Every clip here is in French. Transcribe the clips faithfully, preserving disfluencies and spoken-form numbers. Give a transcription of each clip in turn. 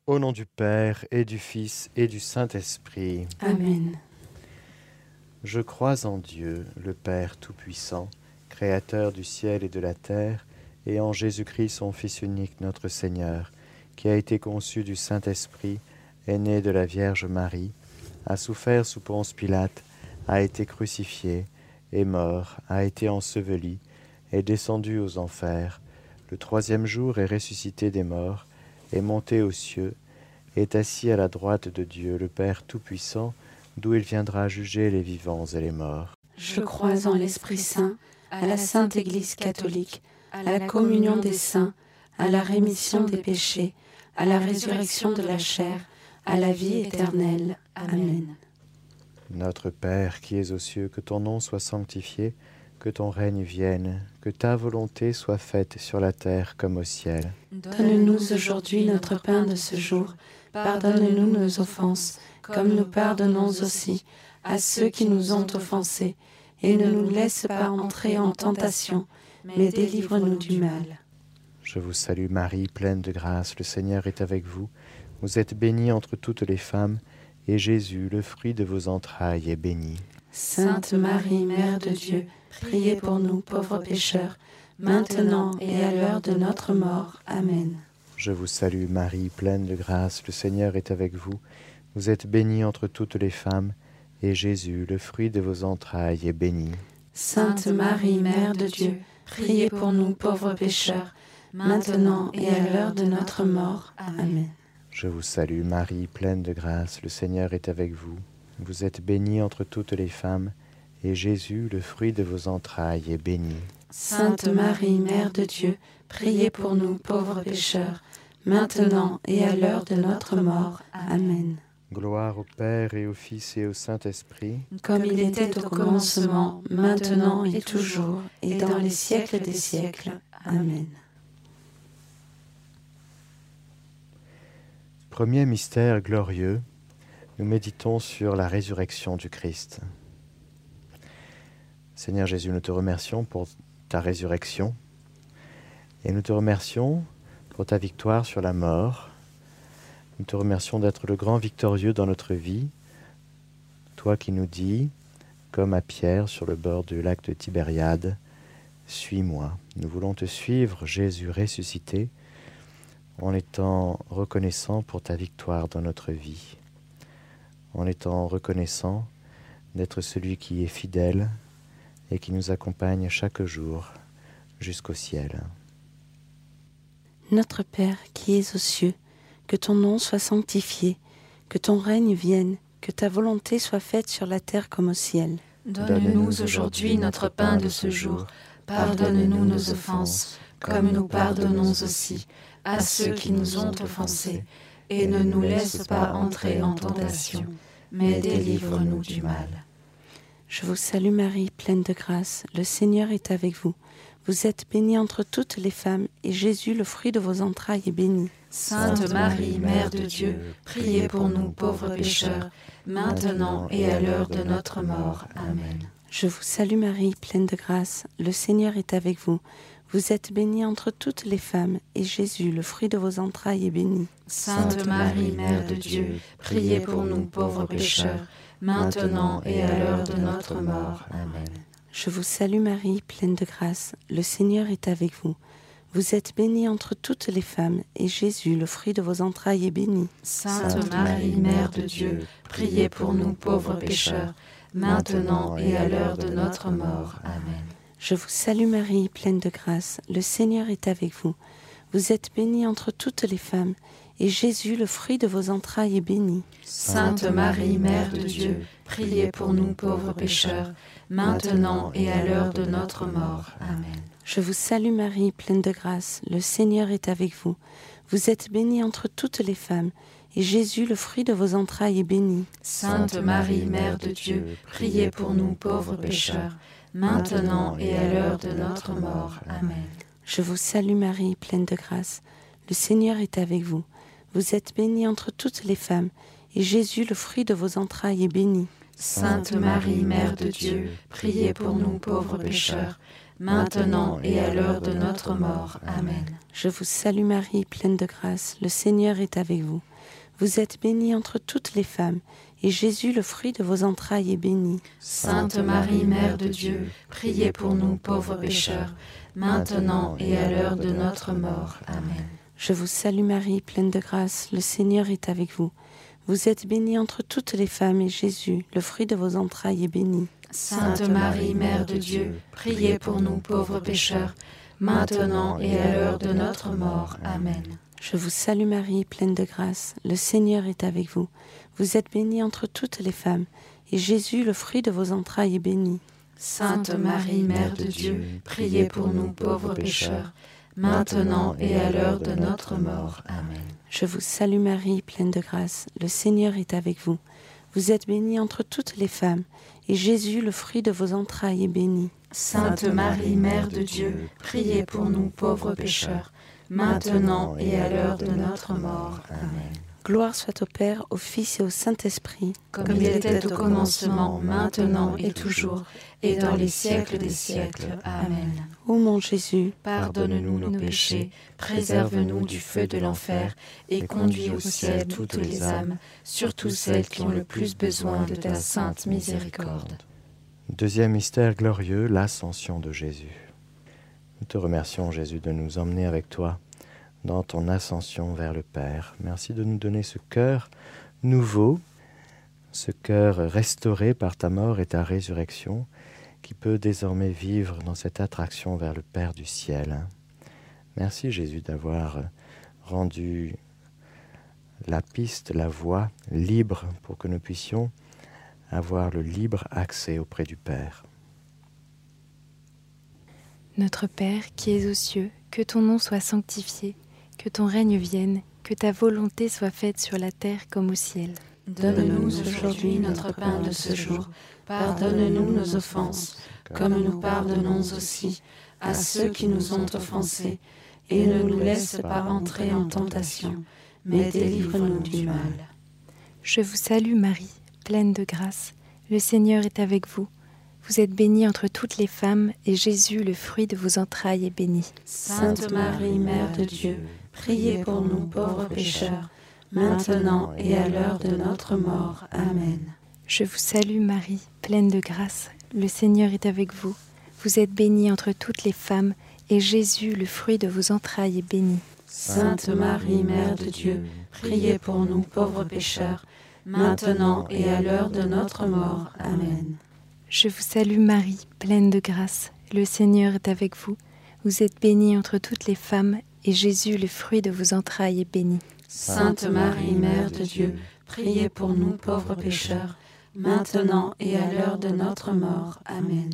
Au nom du Père, et du Fils, et du Saint-Esprit. Amen. Je crois en Dieu, le Père Tout-Puissant, Créateur du ciel et de la terre, et en Jésus-Christ, son Fils unique, notre Seigneur, qui a été conçu du Saint-Esprit, est né de la Vierge Marie, a souffert sous Ponce Pilate, a été crucifié, est mort, a été enseveli, est descendu aux enfers, le troisième jour est ressuscité des morts, est monté aux cieux, est assis à la droite de Dieu, le Père Tout-Puissant, d'où il viendra juger les vivants et les morts. Je crois en l'Esprit Saint, à la Sainte Église catholique, à la communion des saints, à la rémission des péchés, à la résurrection de la chair, à la vie éternelle. Amen. Notre Père qui es aux cieux, que ton nom soit sanctifié, que ton règne vienne, que ta volonté soit faite sur la terre comme au ciel. Donne-nous aujourd'hui notre pain de ce jour. Pardonne-nous nos offenses, comme nous pardonnons aussi à ceux qui nous ont offensés. Et ne nous laisse pas entrer en tentation, mais délivre-nous du mal. Je vous salue Marie, pleine de grâce, le Seigneur est avec vous. Vous êtes bénie entre toutes les femmes, et Jésus, le fruit de vos entrailles, est béni. Sainte Marie, Mère de Dieu, priez pour nous pauvres pécheurs, maintenant et à l'heure de notre mort. Amen. Je vous salue Marie, pleine de grâce, le Seigneur est avec vous. Vous êtes bénie entre toutes les femmes, et Jésus, le fruit de vos entrailles, est béni. Sainte Marie, Mère de Dieu, priez pour nous pauvres pécheurs, maintenant et à l'heure de notre mort. Amen. Je vous salue Marie, pleine de grâce, le Seigneur est avec vous. Vous êtes bénie entre toutes les femmes, et Jésus, le fruit de vos entrailles, est béni. Sainte Marie, Mère de Dieu, priez pour nous pauvres pécheurs, maintenant et à l'heure de notre mort. Amen. Gloire au Père et au Fils et au Saint-Esprit. Comme il était au commencement, maintenant et toujours, et dans les siècles des siècles. Amen. Premier mystère glorieux, nous méditons sur la résurrection du Christ. Seigneur Jésus, nous te remercions pour ta résurrection et nous te remercions pour ta victoire sur la mort. Nous te remercions d'être le grand victorieux dans notre vie, toi qui nous dis, comme à Pierre sur le bord du lac de Tibériade, « Suis-moi ». Nous voulons te suivre, Jésus ressuscité, en étant reconnaissant pour ta victoire dans notre vie, en étant reconnaissant d'être celui qui est fidèle et qui nous accompagne chaque jour jusqu'au ciel. Notre Père qui es aux cieux, que ton nom soit sanctifié, que ton règne vienne, que ta volonté soit faite sur la terre comme au ciel. Donne-nous aujourd'hui notre pain de ce jour. Pardonne-nous nos offenses, comme nous pardonnons aussi à ceux qui nous ont offensés. Et ne nous laisse pas entrer en tentation, mais délivre-nous du mal. Je vous salue Marie, pleine de grâce, le Seigneur est avec vous. Vous êtes bénie entre toutes les femmes, et Jésus, le fruit de vos entrailles, est béni. Sainte Marie, Mère de Dieu, priez pour nous pauvres pécheurs, maintenant et à l'heure de notre mort. Amen. Je vous salue Marie, pleine de grâce, le Seigneur est avec vous. Vous êtes bénie entre toutes les femmes, et Jésus, le fruit de vos entrailles, est béni. Sainte Marie, Mère de Dieu, priez pour nous pauvres pécheurs, maintenant et à l'heure de notre mort. Amen. Je vous salue Marie, pleine de grâce, le Seigneur est avec vous. Vous êtes bénie entre toutes les femmes, et Jésus, le fruit de vos entrailles, est béni. Sainte Marie, Mère de Dieu, priez pour nous pauvres pécheurs, maintenant et à l'heure de notre mort. Amen. Je vous salue Marie, pleine de grâce, le Seigneur est avec vous. Vous êtes bénie entre toutes les femmes, et Jésus, le fruit de vos entrailles, est béni. Sainte Marie, Mère de Dieu, priez pour nous pauvres pécheurs, maintenant et à l'heure de notre mort. Amen. Je vous salue Marie, pleine de grâce, le Seigneur est avec vous. Vous êtes bénie entre toutes les femmes, et Jésus, le fruit de vos entrailles, est béni. Sainte Marie, Mère de Dieu, priez pour nous pauvres pécheurs, maintenant et à l'heure de notre mort. Amen. Je vous salue Marie, pleine de grâce, le Seigneur est avec vous. Vous êtes bénie entre toutes les femmes, et Jésus, le fruit de vos entrailles, est béni. Sainte Marie, Mère de Dieu, priez pour nous pauvres pécheurs, maintenant et à l'heure de notre mort. Amen. Je vous salue Marie, pleine de grâce, le Seigneur est avec vous. Vous êtes bénie entre toutes les femmes, et Jésus, le fruit de vos entrailles, est béni. Sainte Marie, Mère de Dieu, priez pour nous pauvres pécheurs, maintenant et à l'heure de notre mort. Amen. Je vous salue Marie, pleine de grâce, le Seigneur est avec vous. Vous êtes bénie entre toutes les femmes, et Jésus, le fruit de vos entrailles, est béni. Sainte Marie, Mère de Dieu, priez pour nous pauvres pécheurs, maintenant et à l'heure de notre mort. Amen. Je vous salue Marie, pleine de grâce, le Seigneur est avec vous. Vous êtes bénie entre toutes les femmes, et Jésus, le fruit de vos entrailles, est béni. Sainte Marie, Mère de Dieu, priez pour nous pauvres pécheurs, maintenant et à l'heure de notre mort. Amen. Je vous salue Marie, pleine de grâce, le Seigneur est avec vous. Vous êtes bénie entre toutes les femmes, et Jésus, le fruit de vos entrailles, est béni. Sainte Marie, Mère de Dieu, priez pour nous pauvres pécheurs, maintenant et à l'heure de notre mort. Amen. Gloire soit au Père, au Fils et au Saint-Esprit, comme il était au commencement, maintenant et toujours, et dans les siècles des siècles. Amen. Ô mon Jésus, pardonne-nous nos péchés, préserve-nous du feu de l'enfer, et conduis au ciel toutes les âmes, surtout celles qui ont le plus besoin de ta sainte miséricorde. Deuxième mystère glorieux, l'ascension de Jésus. Nous te remercions, Jésus, de nous emmener avec toi dans ton ascension vers le Père. Merci de nous donner ce cœur nouveau, ce cœur restauré par ta mort et ta résurrection, qui peut désormais vivre dans cette attraction vers le Père du ciel. Merci, Jésus, d'avoir rendu la piste, la voie libre pour que nous puissions avoir le libre accès auprès du Père. Notre Père qui es aux cieux, que ton nom soit sanctifié, que ton règne vienne, que ta volonté soit faite sur la terre comme au ciel. Donne-nous aujourd'hui notre pain de ce jour. Pardonne-nous nos offenses, comme nous pardonnons aussi à ceux qui nous ont offensés. Et ne nous laisse pas entrer en tentation, mais délivre-nous du mal. Je vous salue Marie, pleine de grâce. Le Seigneur est avec vous. Vous êtes bénie entre toutes les femmes, et Jésus, le fruit de vos entrailles, est béni. Sainte Marie, Mère de Dieu, priez pour nous pauvres pécheurs, maintenant et à l'heure de notre mort. Amen. Je vous salue Marie, pleine de grâce. Le Seigneur est avec vous. Vous êtes bénie entre toutes les femmes, et Jésus, le fruit de vos entrailles, est béni. Sainte Marie, Mère de Dieu, priez pour nous pauvres pécheurs, maintenant et à l'heure de notre mort. Amen. Je vous salue Marie, pleine de grâce. Le Seigneur est avec vous. Vous êtes bénie entre toutes les femmes, et Jésus, le fruit de vos entrailles, est béni. Sainte Marie, Mère de Dieu, priez pour nous pauvres pécheurs, maintenant et à l'heure de notre mort. Amen.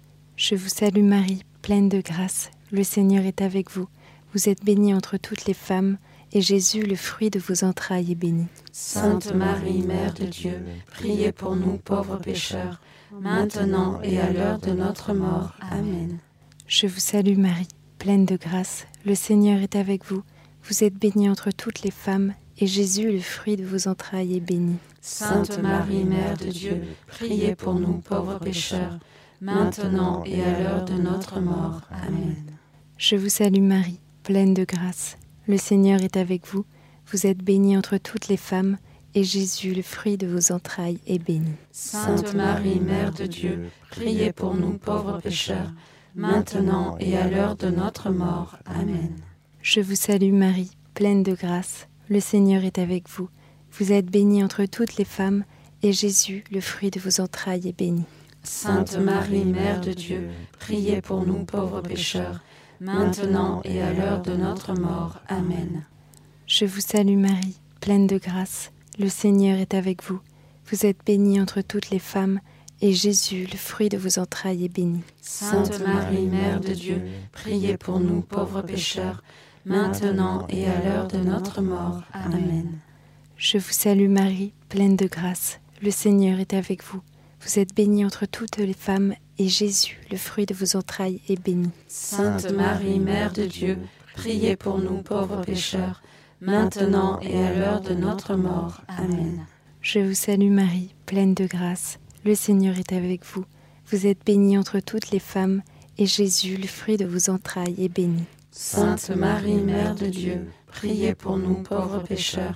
Je vous salue Marie, pleine de grâce. Le Seigneur est avec vous. Vous êtes bénie entre toutes les femmes, et Jésus, le fruit de vos entrailles, est béni. Sainte Marie, Mère de Dieu, priez pour nous pauvres pécheurs, maintenant et à l'heure de notre mort. Amen. Je vous salue Marie, pleine de grâce. Le Seigneur est avec vous. Vous êtes bénie entre toutes les femmes, et Jésus, le fruit de vos entrailles, est béni. Sainte Marie, Mère de Dieu, priez pour nous pauvres pécheurs, maintenant et à l'heure de notre mort. Amen. Je vous salue Marie, pleine de grâce. Le Seigneur est avec vous. Vous êtes bénie entre toutes les femmes, et Jésus, le fruit de vos entrailles, est béni. Sainte Marie, Mère de Dieu, priez pour nous pauvres pécheurs, maintenant et à l'heure de notre mort. Amen. Je vous salue Marie, pleine de grâce. Le Seigneur est avec vous. Vous êtes bénie entre toutes les femmes, et Jésus, le fruit de vos entrailles, est béni. Sainte Marie, Mère de Dieu, priez pour nous pauvres pécheurs, maintenant et à l'heure de notre mort. Amen. Je vous salue Marie, pleine de grâce. Le Seigneur est avec vous. Vous êtes bénie entre toutes les femmes, et Jésus, le fruit de vos entrailles, est béni. Sainte Marie, Mère de Dieu, priez pour nous pauvres pécheurs, maintenant et à l'heure de notre mort. Amen. Je vous salue Marie, pleine de grâce. Le Seigneur est avec vous. Vous êtes bénie entre toutes les femmes, et Jésus, le fruit de vos entrailles, est béni. Sainte Marie, Mère de Dieu, priez pour nous pauvres pécheurs, maintenant et à l'heure de notre mort. Amen. Je vous salue Marie, pleine de grâce. Le Seigneur est avec vous. Vous êtes bénie entre toutes les femmes, et Jésus, le fruit de vos entrailles, est béni. Sainte Marie, Mère de Dieu, priez pour nous pauvres pécheurs,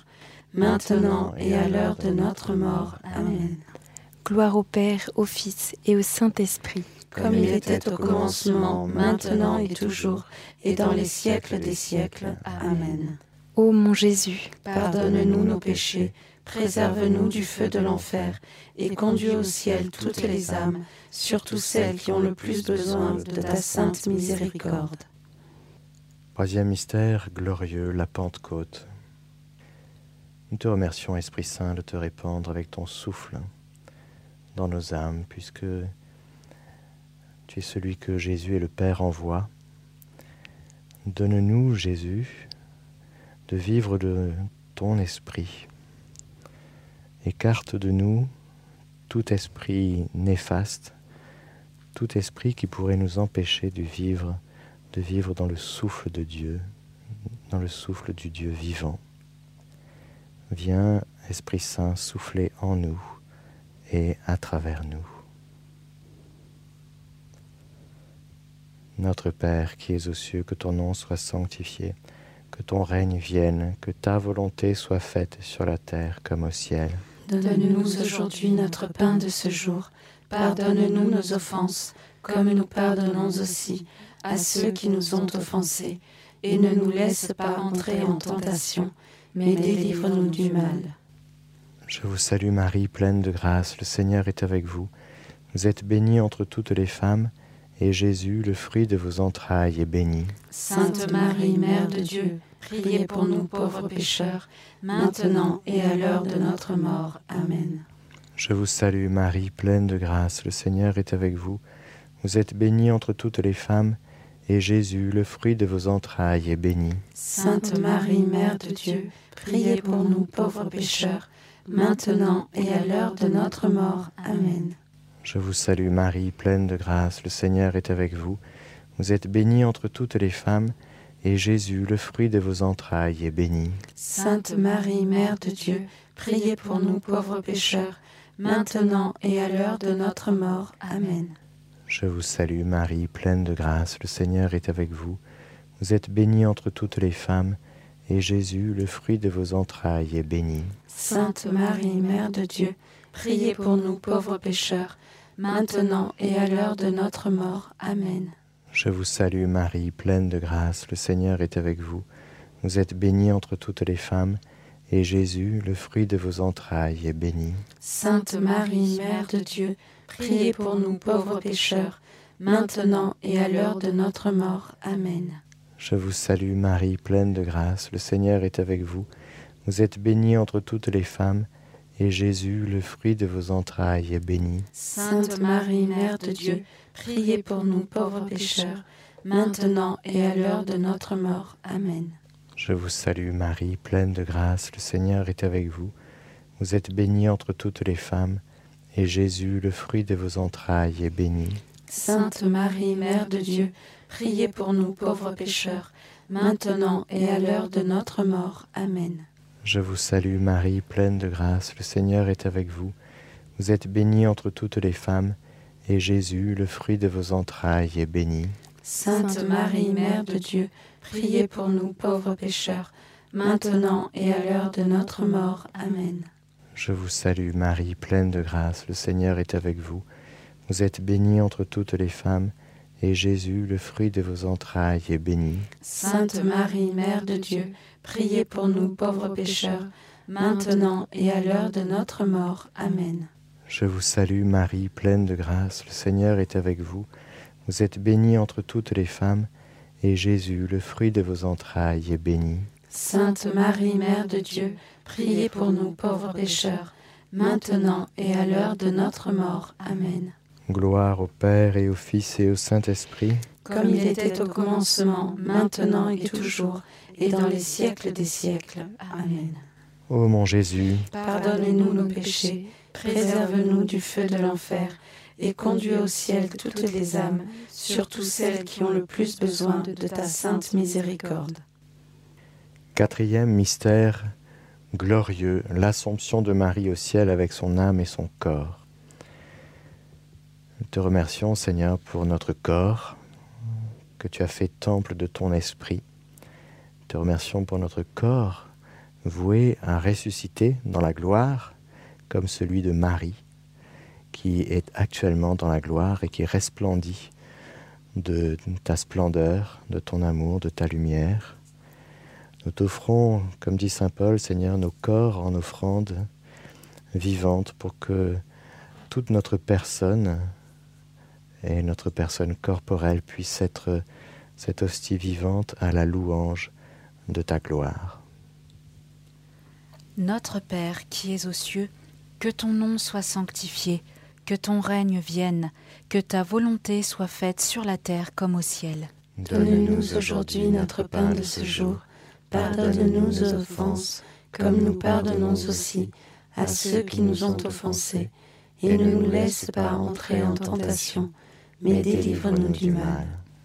maintenant et à l'heure de notre mort. Amen. Gloire au Père, au Fils et au Saint-Esprit. Comme il était au commencement, maintenant et toujours, et dans les siècles des siècles. Amen. Ô mon Jésus, pardonne-nous nos péchés, préserve-nous du feu de l'enfer, et conduis au ciel toutes les âmes, surtout celles qui ont le plus besoin de ta sainte miséricorde. Troisième mystère glorieux, la Pentecôte. Nous te remercions, Esprit Saint, de te répandre avec ton souffle dans nos âmes, puisque tu es celui que Jésus et le Père envoient. Donne-nous, Jésus, de vivre de ton esprit. Écarte de nous tout esprit néfaste, tout esprit qui pourrait nous empêcher de vivre, de vivre dans le souffle de Dieu, dans le souffle du Dieu vivant. Viens, Esprit Saint, souffler en nous et à travers nous. Notre Père qui es aux cieux, que ton nom soit sanctifié, que ton règne vienne, que ta volonté soit faite sur la terre comme au ciel. Donne-nous aujourd'hui notre pain de ce jour. Pardonne-nous nos offenses, comme nous pardonnons aussi à ceux qui nous ont offensés. Et ne nous laisse pas entrer en tentation, mais délivre-nous du mal. Je vous salue Marie, pleine de grâce, le Seigneur est avec vous. Vous êtes bénie entre toutes les femmes, et Jésus, le fruit de vos entrailles, est béni. Sainte Marie, Mère de Dieu, priez pour nous pauvres pécheurs, maintenant et à l'heure de notre mort. Amen. Je vous salue Marie, pleine de grâce, le Seigneur est avec vous. Vous êtes bénie entre toutes les femmes, et Jésus, le fruit de vos entrailles, est béni. Sainte Marie, Mère de Dieu, priez pour nous pauvres pécheurs, maintenant et à l'heure de notre mort. Amen. Je vous salue Marie, pleine de grâce, le Seigneur est avec vous. Vous êtes bénie entre toutes les femmes, et Jésus, le fruit de vos entrailles, est béni. Sainte Marie, Mère de Dieu, priez pour nous pauvres pécheurs, maintenant et à l'heure de notre mort. Amen. Je vous salue Marie, pleine de grâce, le Seigneur est avec vous. Vous êtes bénie entre toutes les femmes, et Jésus, le fruit de vos entrailles, est béni. Sainte Marie, Mère de Dieu, priez pour nous pauvres pécheurs, maintenant et à l'heure de notre mort. Amen. Je vous salue Marie, pleine de grâce, le Seigneur est avec vous. Vous êtes bénie entre toutes les femmes, et Jésus, le fruit de vos entrailles, est béni. Sainte Marie, Mère de Dieu, priez pour nous pauvres pécheurs, maintenant et à l'heure de notre mort. Amen. Je vous salue Marie, pleine de grâce, le Seigneur est avec vous. Vous êtes bénie entre toutes les femmes, et Jésus, le fruit de vos entrailles, est béni. Sainte Marie, Mère de Dieu, priez pour nous pauvres pécheurs, maintenant et à l'heure de notre mort. Amen. Je vous salue Marie, pleine de grâce, le Seigneur est avec vous. Vous êtes bénie entre toutes les femmes, et Jésus, le fruit de vos entrailles, est béni. Sainte Marie, Mère de Dieu, priez pour nous pauvres pécheurs, maintenant et à l'heure de notre mort. Amen. Je vous salue Marie, pleine de grâce, le Seigneur est avec vous. Vous êtes bénie entre toutes les femmes, et Jésus, le fruit de vos entrailles, est béni. Sainte Marie, Mère de Dieu, priez pour nous pauvres pécheurs, maintenant et à l'heure de notre mort. Amen. Je vous salue Marie, pleine de grâce, le Seigneur est avec vous. Vous êtes bénie entre toutes les femmes, et Jésus, le fruit de vos entrailles, est béni. Sainte Marie, Mère de Dieu, priez pour nous pauvres pécheurs, maintenant et à l'heure de notre mort. Amen. Je vous salue Marie, pleine de grâce, le Seigneur est avec vous. Vous êtes bénie entre toutes les femmes, et Jésus, le fruit de vos entrailles, est béni. Sainte Marie, Mère de Dieu, priez pour nous pauvres pécheurs, maintenant et à l'heure de notre mort. Amen. Gloire au Père et au Fils et au Saint-Esprit, comme il était au commencement, maintenant et toujours, et dans les siècles des siècles. Amen. Ô mon Jésus, pardonne-nous nos péchés, préserve-nous du feu de l'enfer, et conduis au ciel toutes les âmes, surtout celles qui ont le plus besoin de ta sainte miséricorde. Quatrième mystère glorieux, l'Assomption de Marie au ciel avec son âme et son corps. Nous te remercions, Seigneur, pour notre corps, que tu as fait temple de ton esprit. Nous te remercions pour notre corps, voué à ressusciter dans la gloire, comme celui de Marie, qui est actuellement dans la gloire et qui resplendit de ta splendeur, de ton amour, de ta lumière. Nous t'offrons, comme dit saint Paul, Seigneur, nos corps en offrande vivante pour que toute notre personne et notre personne corporelle puisse être cette hostie vivante à la louange de ta gloire. Notre Père qui es aux cieux, que ton nom soit sanctifié, que ton règne vienne, que ta volonté soit faite sur la terre comme au ciel. Donne-nous aujourd'hui notre pain de ce jour. Pardonne-nous nos offenses, comme nous pardonnons aussi à ceux qui nous ont offensés. Et ne nous laisse pas entrer en tentation, mais délivre-nous du mal.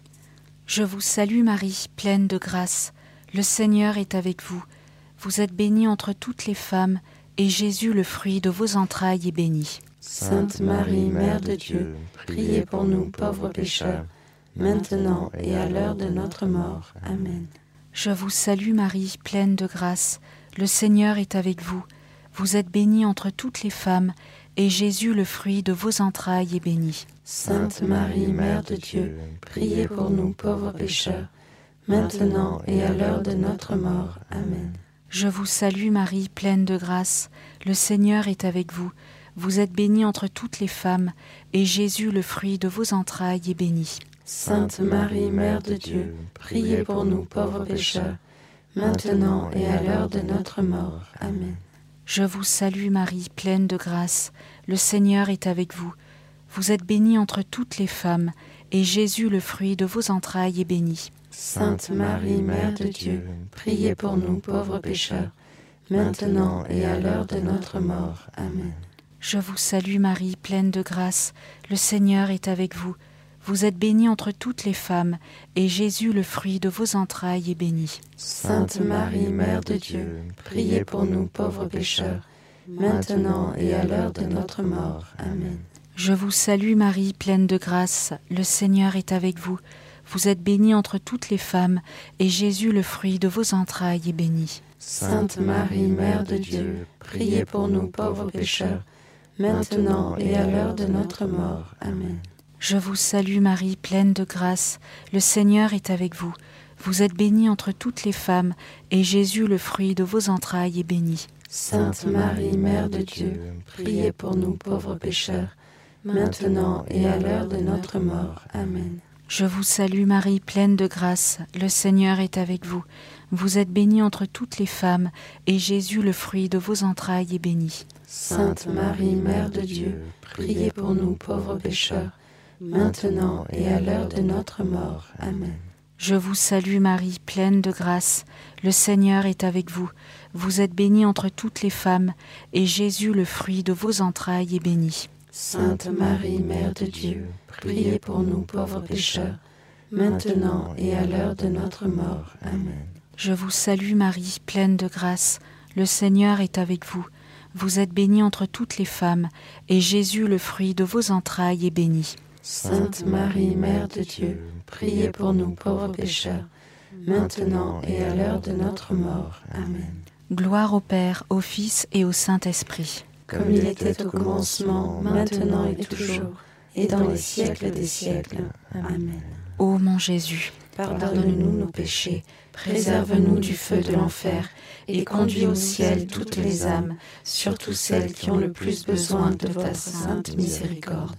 Je vous salue Marie, pleine de grâce. Le Seigneur est avec vous. Vous êtes bénie entre toutes les femmes, et Jésus, le fruit de vos entrailles, est béni. Sainte Marie, Mère de Dieu, priez pour nous pauvres pécheurs, maintenant et à l'heure de notre mort. Amen. Je vous salue Marie, pleine de grâce. Le Seigneur est avec vous. Vous êtes bénie entre toutes les femmes, et Jésus, le fruit de vos entrailles, est béni. Sainte Marie, Mère de Dieu, priez pour nous pauvres pécheurs, maintenant et à l'heure de notre mort. Amen. Je vous salue Marie, pleine de grâce. Le Seigneur est avec vous. Vous êtes bénie entre toutes les femmes, et Jésus, le fruit de vos entrailles, est béni. Sainte Marie, Mère de Dieu, priez pour nous pauvres pécheurs, maintenant et à l'heure de notre mort. Amen. Je vous salue Marie, pleine de grâce. Le Seigneur est avec vous. Vous êtes bénie entre toutes les femmes, et Jésus, le fruit de vos entrailles, est béni. Sainte Marie, Mère de Dieu, priez pour nous pauvres pécheurs, maintenant et à l'heure de notre mort. Amen. Je vous salue Marie, pleine de grâce. Le Seigneur est avec vous. Vous êtes bénie entre toutes les femmes, et Jésus, le fruit de vos entrailles, est béni. Sainte Marie, Mère de Dieu, priez pour nous pauvres pécheurs, maintenant et à l'heure de notre mort. Amen. Je vous salue Marie, pleine de grâce. Le Seigneur est avec vous. Vous êtes bénie entre toutes les femmes, et Jésus, le fruit de vos entrailles, est béni. Sainte Marie, Mère de Dieu, priez pour nous pauvres pécheurs, maintenant et à l'heure de notre mort. Amen. Je vous salue Marie, pleine de grâce. Le Seigneur est avec vous. Vous êtes bénie entre toutes les femmes, et Jésus, le fruit de vos entrailles, est béni. Sainte Marie, Mère de Dieu, priez pour nous pauvres pécheurs, maintenant et à l'heure de notre mort. Amen. Je vous salue Marie, pleine de grâce. Le Seigneur est avec vous. Vous êtes bénie entre toutes les femmes, et Jésus, le fruit de vos entrailles, est béni. Sainte Marie, Mère de Dieu, priez pour nous pauvres pécheurs, maintenant et à l'heure de notre mort. Amen. Je vous salue Marie, pleine de grâce. Le Seigneur est avec vous. Vous êtes bénie entre toutes les femmes, et Jésus, le fruit de vos entrailles, est béni. Sainte Marie, Mère de Dieu, priez pour nous pauvres pécheurs, maintenant et à l'heure de notre mort. Amen. Je vous salue Marie, pleine de grâce. Le Seigneur est avec vous. Vous êtes bénie entre toutes les femmes, et Jésus, le fruit de vos entrailles, est béni. Sainte Marie, Mère de Dieu, priez pour nous pauvres pécheurs, maintenant et à l'heure de notre mort. Amen. Gloire au Père, au Fils et au Saint-Esprit. Comme il était au commencement, maintenant et toujours, et dans les siècles des siècles. Amen. Ô mon Jésus, pardonne-nous nos péchés, préserve-nous du feu de l'enfer, et conduis au ciel toutes les âmes, surtout celles qui ont le plus besoin de ta sainte miséricorde.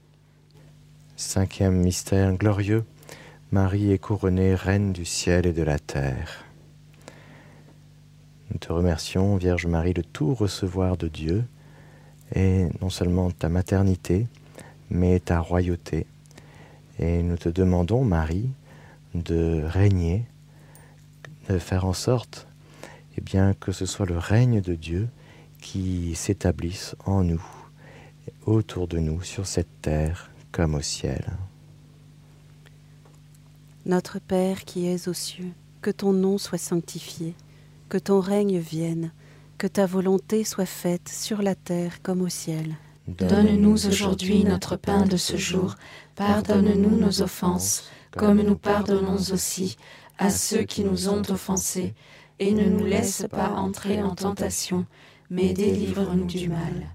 Cinquième mystère glorieux, Marie est couronnée reine du ciel et de la terre. Nous te remercions, Vierge Marie, de tout recevoir de Dieu, et non seulement ta maternité, mais ta royauté. Et nous te demandons, Marie, de régner, de faire en sorte eh bien, que ce soit le règne de Dieu qui s'établisse en nous, autour de nous, sur cette terre comme au ciel. Notre Père qui es aux cieux, que ton nom soit sanctifié, que ton règne vienne, que ta volonté soit faite sur la terre comme au ciel. Donne-nous aujourd'hui notre pain de ce jour. Pardonne-nous nos offenses, comme nous pardonnons aussi à ceux qui nous ont offensés. et ne nous laisse pas entrer en tentation, mais délivre-nous du mal.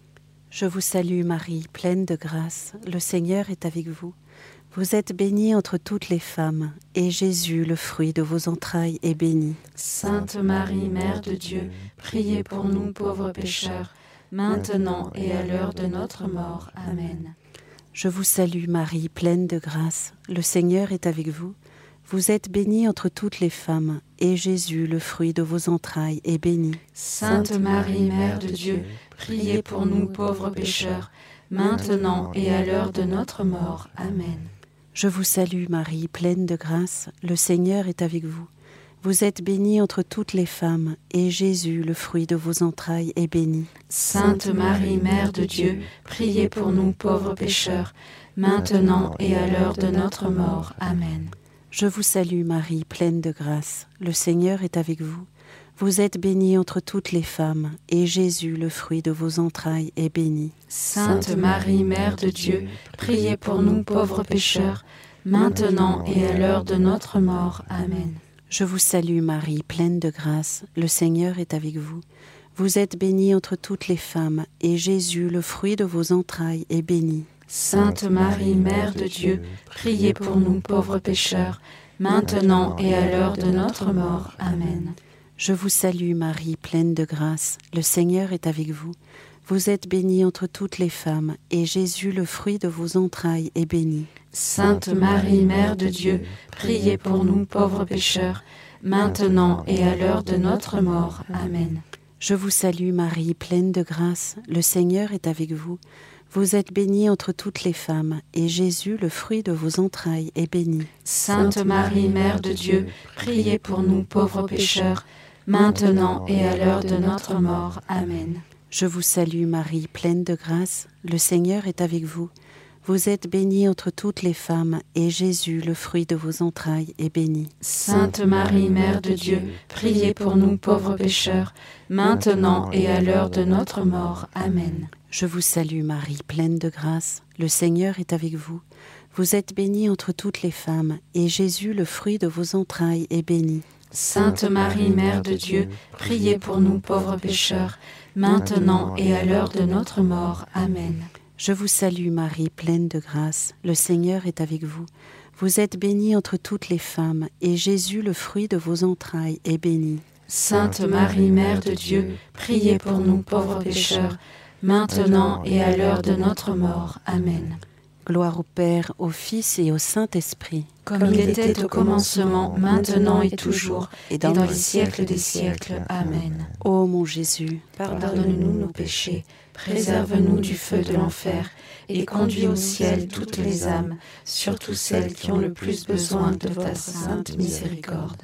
Je vous salue Marie, pleine de grâce, le Seigneur est avec vous. Vous êtes bénie entre toutes les femmes, et Jésus, le fruit de vos entrailles, est béni. Sainte Marie, Mère de Dieu, priez pour nous pauvres pécheurs, maintenant et à l'heure de notre mort. Amen. Je vous salue Marie, pleine de grâce, le Seigneur est avec vous. Vous êtes bénie entre toutes les femmes, et Jésus, le fruit de vos entrailles, est béni. Sainte Marie, Mère de Dieu, priez pour nous pauvres pécheurs, maintenant et à l'heure de notre mort. Amen. Je vous salue Marie, pleine de grâce, le Seigneur est avec vous. Vous êtes bénie entre toutes les femmes, et Jésus, le fruit de vos entrailles, est béni. Sainte Marie, Mère de Dieu, priez pour nous pauvres pécheurs, maintenant et à l'heure de notre mort. Amen. Je vous salue Marie, pleine de grâce, le Seigneur est avec vous. Vous êtes bénie entre toutes les femmes, et Jésus, le fruit de vos entrailles, est béni. Sainte Marie, Mère de Dieu, priez pour nous pauvres pécheurs, maintenant et à l'heure de notre mort. Amen. Je vous salue Marie, pleine de grâce, le Seigneur est avec vous. Vous êtes bénie entre toutes les femmes, et Jésus, le fruit de vos entrailles, est béni. Sainte Marie, Mère de Dieu, priez pour nous pauvres pécheurs, maintenant et à l'heure de notre mort. Amen. Je vous salue Marie, pleine de grâce, le Seigneur est avec vous. Vous êtes bénie entre toutes les femmes, et Jésus, le fruit de vos entrailles, est béni. Sainte Marie, Mère de Dieu, priez pour nous pauvres pécheurs, maintenant et à l'heure de notre mort. Amen. Je vous salue Marie, pleine de grâce, le Seigneur est avec vous. Vous êtes bénie entre toutes les femmes, et Jésus, le fruit de vos entrailles, est béni. Sainte Marie, Mère de Dieu, priez pour nous pauvres pécheurs, maintenant et à l'heure de notre mort. Amen. Je vous salue Marie, pleine de grâce, le Seigneur est avec vous. Vous êtes bénie entre toutes les femmes, et Jésus, le fruit de vos entrailles, est béni. Sainte Marie, Mère de Dieu, priez pour nous pauvres pécheurs, maintenant et à l'heure de notre mort. Amen. Je vous salue Marie, pleine de grâce, le Seigneur est avec vous. Vous êtes bénie entre toutes les femmes, et Jésus, le fruit de vos entrailles, est béni. Sainte Marie, Mère de Dieu, priez pour nous pauvres pécheurs, maintenant et à l'heure de notre mort. Amen. Je vous salue Marie, pleine de grâce, le Seigneur est avec vous. Vous êtes bénie entre toutes les femmes, et Jésus, le fruit de vos entrailles, est béni. Sainte Marie, Mère de Dieu, priez pour nous pauvres pécheurs, maintenant et à l'heure de notre mort. Amen. Gloire au Père, au Fils et au Saint-Esprit. Comme il était au commencement, maintenant et toujours, et dans les siècles des siècles. Amen. Ô mon Jésus, pardonne-nous nos péchés, préserve-nous du feu de l'enfer, et conduis au ciel toutes les âmes, surtout celles qui ont le plus besoin de ta sainte miséricorde.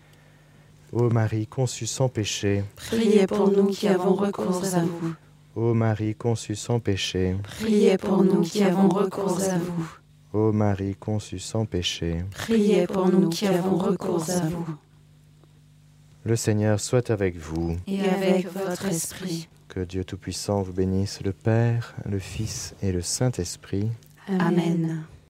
Ô Marie conçue sans péché, priez pour nous qui avons recours à vous. Ô Marie conçue sans péché, priez pour nous qui avons recours à vous. Ô Marie conçue sans péché, priez pour nous qui avons recours à vous. Le Seigneur soit avec vous. Et avec votre esprit. Que Dieu Tout-Puissant vous bénisse, le Père, le Fils et le Saint-Esprit. Amen.